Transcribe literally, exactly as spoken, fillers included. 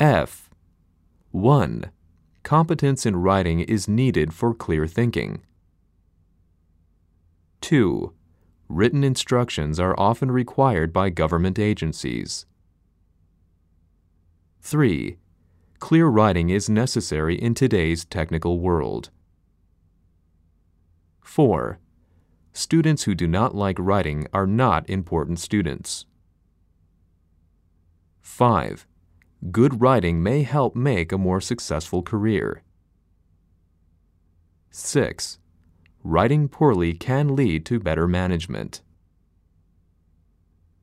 F. one. Competence in writing is needed for clear thinking. two. Written instructions are often required by government agencies. three. Clear writing is necessary in today's technical world. four. Students who do not like writing are not important students. five. Good writing may help make a more successful career. six. Writing poorly can lead to better management.